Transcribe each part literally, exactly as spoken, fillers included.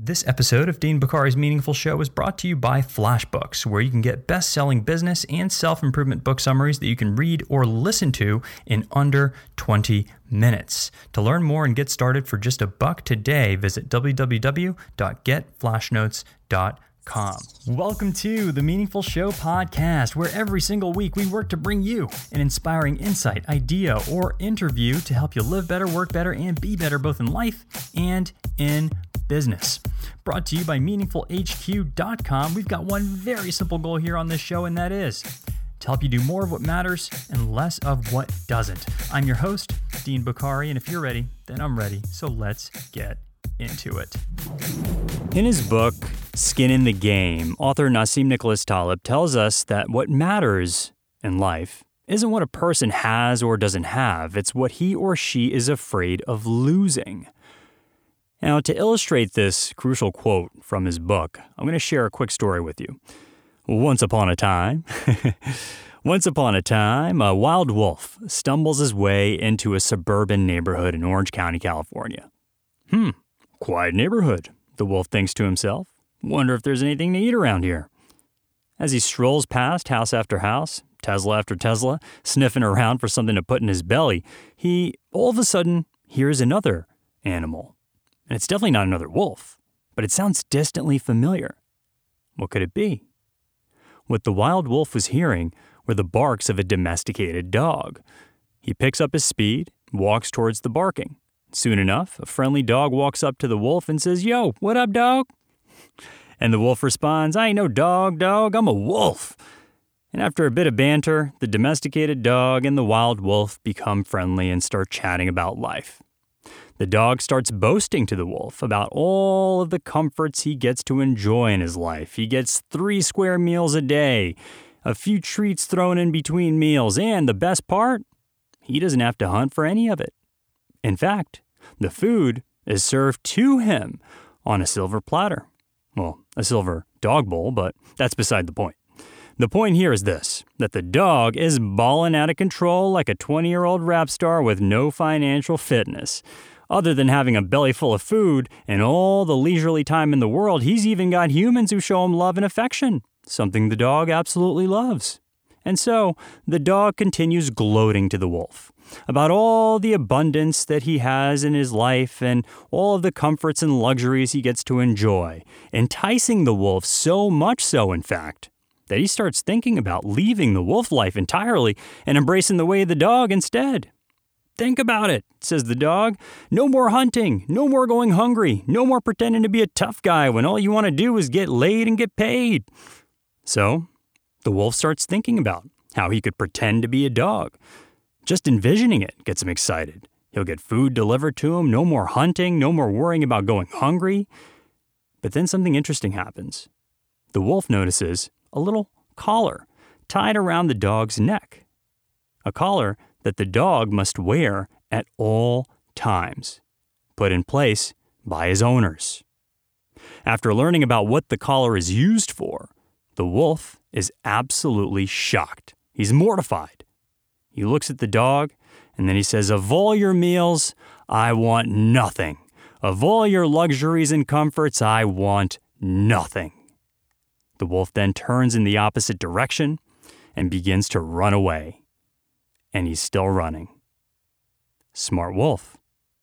This episode of Dean Bokhari's Meaningful Show is brought to you by FlashBooks, where you can get best-selling business and self-improvement book summaries that you can read or listen to in under twenty minutes. To learn more and get started for just a buck today, visit w w w dot get flashnotes dot com. Welcome to the Meaningful Show podcast, where every single week we work to bring you an inspiring insight, idea, or interview to help you live better, work better, and be better both in life and in business. Brought to you by meaningful h q dot com. We've got one very simple goal here on this show, and that is to help you do more of what matters and less of what doesn't. I'm your host, Dean Bokhari, and if you're ready, then I'm ready. So let's get into it. In his book, Skin in the Game, author Nassim Nicholas Taleb tells us that what matters in life isn't what a person has or doesn't have. It's what he or she is afraid of losing. Now, to illustrate this crucial quote from his book, I'm going to share a quick story with you. Once upon a time, once upon a time, a wild wolf stumbles his way into a suburban neighborhood in Orange County, California. Hmm, quiet neighborhood, the wolf thinks to himself. Wonder if there's anything to eat around here. As he strolls past house after house, Tesla after Tesla, sniffing around for something to put in his belly, he all of a sudden hears another animal. And it's definitely not another wolf, but it sounds distantly familiar. What could it be? What the wild wolf was hearing were the barks of a domesticated dog. He picks up his speed, walks towards the barking. Soon enough, a friendly dog walks up to the wolf and says, "Yo, what up, dog?" And the wolf responds, "I ain't no dog, dog, I'm a wolf." And after a bit of banter, the domesticated dog and the wild wolf become friendly and start chatting about life. The dog starts boasting to the wolf about all of the comforts he gets to enjoy in his life. He gets three square meals a day, a few treats thrown in between meals, and the best part, he doesn't have to hunt for any of it. In fact, the food is served to him on a silver platter. Well, a silver dog bowl, but that's beside the point. The point here is this, that the dog is balling out of control like a twenty-year-old rap star with no financial fitness. Other than having a belly full of food and all the leisurely time in the world, he's even got humans who show him love and affection, something the dog absolutely loves. And so, the dog continues gloating to the wolf about all the abundance that he has in his life and all of the comforts and luxuries he gets to enjoy, enticing the wolf so much so, in fact, that he starts thinking about leaving the wolf life entirely and embracing the way of the dog instead. "Think about it," says the dog. "No more hunting, no more going hungry, no more pretending to be a tough guy when all you want to do is get laid and get paid." So, the wolf starts thinking about how he could pretend to be a dog. Just envisioning it gets him excited. He'll get food delivered to him, no more hunting, no more worrying about going hungry. But then something interesting happens. The wolf notices a little collar tied around the dog's neck. A collar that the dog must wear at all times, put in place by his owners. After learning about what the collar is used for, the wolf is absolutely shocked. He's mortified. He looks at the dog, and then he says, "Of all your meals, I want nothing. Of all your luxuries and comforts, I want nothing." The wolf then turns in the opposite direction and begins to run away. And he's still running. Smart wolf.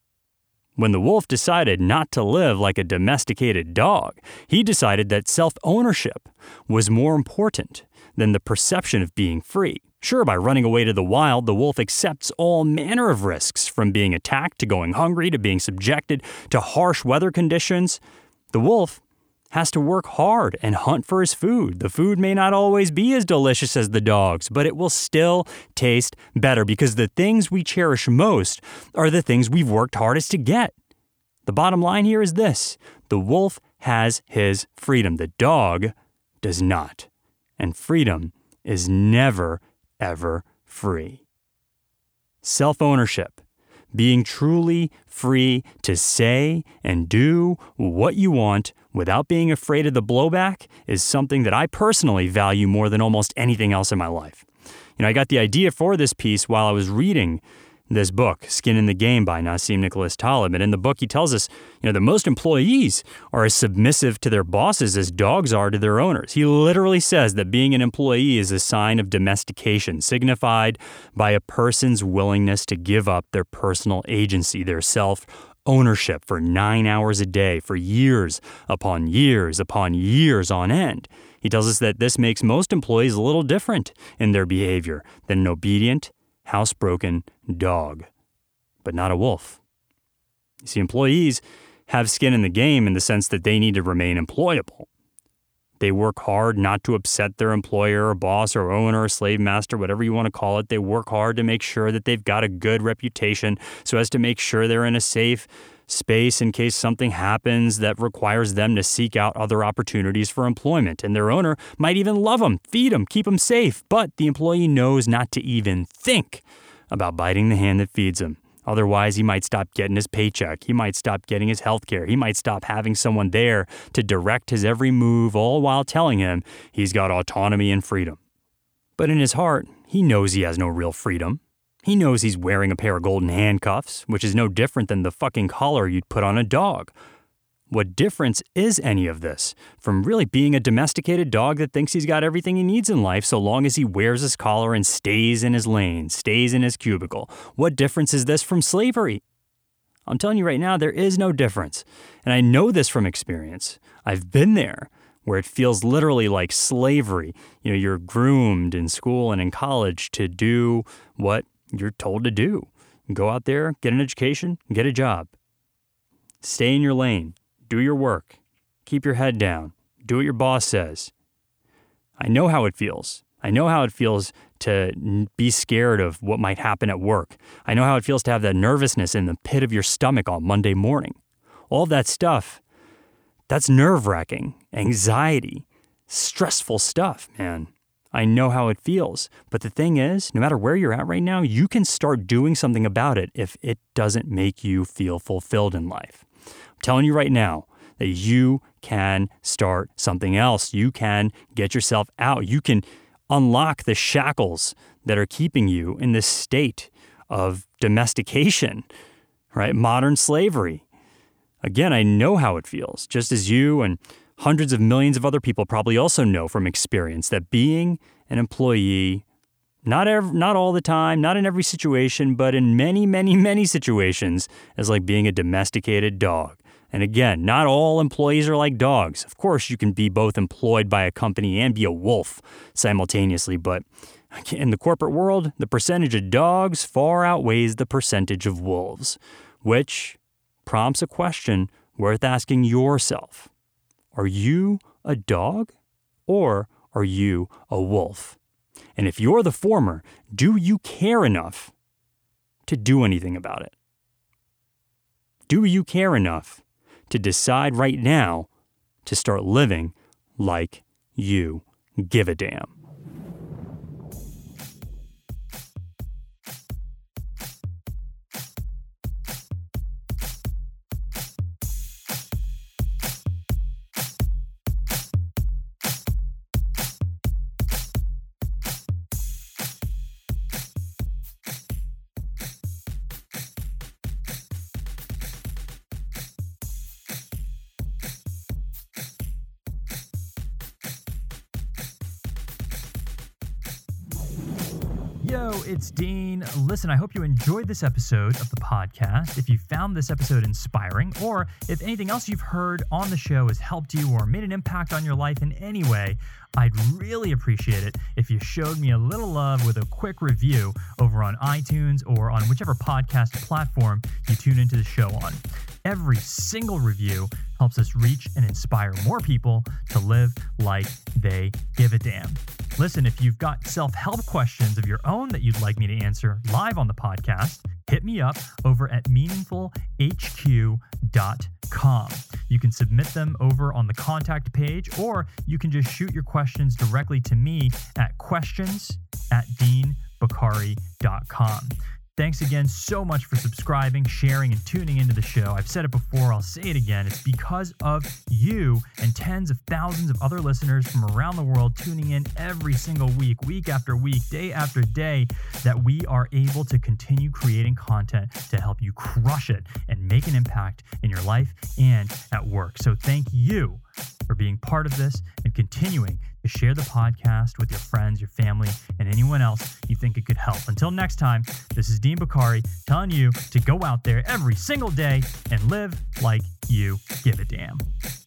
When the wolf decided not to live like a domesticated dog, he decided that self-ownership was more important than the perception of being free. Sure, by running away to the wild, the wolf accepts all manner of risks, from being attacked to going hungry to being subjected to harsh weather conditions. The wolf has to work hard and hunt for his food. The food may not always be as delicious as the dog's, but it will still taste better because the things we cherish most are the things we've worked hardest to get. The bottom line here is this: the wolf has his freedom. The dog does not. And freedom is never, ever free. Self-ownership, being truly free to say and do what you want without being afraid of the blowback, is something that I personally value more than almost anything else in my life. You know, I got the idea for this piece while I was reading this book, Skin in the Game by Nassim Nicholas Taleb. And in the book, he tells us, you know, that most employees are as submissive to their bosses as dogs are to their owners. He literally says that being an employee is a sign of domestication, signified by a person's willingness to give up their personal agency, their self-ownership for nine hours a day, for years upon years upon years on end. He tells us that this makes most employees a little different in their behavior than an obedient, housebroken dog, but not a wolf. You see, employees have skin in the game in the sense that they need to remain employable. They work hard not to upset their employer or boss or owner or slave master, whatever you want to call it. They work hard to make sure that they've got a good reputation so as to make sure they're in a safe space in case something happens that requires them to seek out other opportunities for employment. And their owner might even love them, feed them, keep them safe, but the employee knows not to even think about biting the hand that feeds him. Otherwise, he might stop getting his paycheck. He might stop getting his health care. He might stop having someone there to direct his every move, all while telling him he's got autonomy and freedom. But in his heart, he knows he has no real freedom. He knows he's wearing a pair of golden handcuffs, which is no different than the fucking collar you'd put on a dog. What difference is any of this from really being a domesticated dog that thinks he's got everything he needs in life so long as he wears his collar and stays in his lane, stays in his cubicle? What difference is this from slavery? I'm telling you right now, there is no difference. And I know this from experience. I've been there, where it feels literally like slavery. You know, you're groomed in school and in college to do what you're told to do. Go out there, get an education, get a job. Stay in your lane. Do your work. Keep your head down. Do what your boss says. I know how it feels. I know how it feels to be scared of what might happen at work. I know how it feels to have that nervousness in the pit of your stomach on Monday morning. All that stuff, that's nerve-wracking, anxiety, stressful stuff, man. I know how it feels. But the thing is, no matter where you're at right now, you can start doing something about it if it doesn't make you feel fulfilled in life. I'm telling you right now that you can start something else. You can get yourself out. You can unlock the shackles that are keeping you in this state of domestication, right? Modern slavery. Again, I know how it feels, just as you and hundreds of millions of other people probably also know from experience that being an employee, not ev- not all the time, not in every situation, but in many, many, many situations, is like being a domesticated dog. And again, not all employees are like dogs. Of course, you can be both employed by a company and be a wolf simultaneously, but in the corporate world, the percentage of dogs far outweighs the percentage of wolves, which prompts a question worth asking yourself. Are you a dog or are you a wolf? And if you're the former, do you care enough to do anything about it? Do you care enough to decide right now to start living like you give a damn? Yo, it's Dean. Listen, I hope you enjoyed this episode of the podcast. If you found this episode inspiring, or if anything else you've heard on the show has helped you or made an impact on your life in any way, I'd really appreciate it if you showed me a little love with a quick review over on iTunes or on whichever podcast platform you tune into the show on. Every single review helps us reach and inspire more people to live like they give a damn. Listen, if you've got self-help questions of your own that you'd like me to answer live on the podcast, hit me up over at meaningful h q dot com. You can submit them over on the contact page, or you can just shoot your questions directly to me at questions at dean bakari dot com. Thanks again so much for subscribing, sharing, and tuning into the show. I've said it before, I'll say it again. It's because of you and tens of thousands of other listeners from around the world tuning in every single week, week after week, day after day, that we are able to continue creating content to help you crush it and make an impact in your life and at work. So thank you for being part of this and continuing to share the podcast with your friends, your family, and anyone else you think it could help. Until next time, this is Dean Bakari telling you to go out there every single day and live like you give a damn.